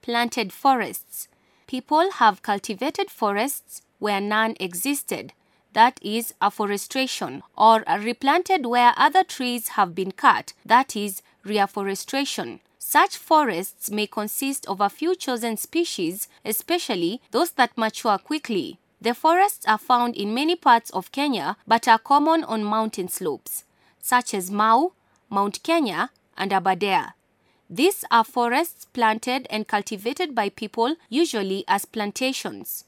Planted forests. People have cultivated forests where none existed. That is afforestation, or replanted where other trees have been cut. That is reforestation. Such forests may consist of a few chosen species, especially those that mature quickly. The forests are found in many parts of Kenya but are common on mountain slopes, such as Mau, Mount Kenya, and Aberdare. These are forests planted and cultivated by people, usually as plantations.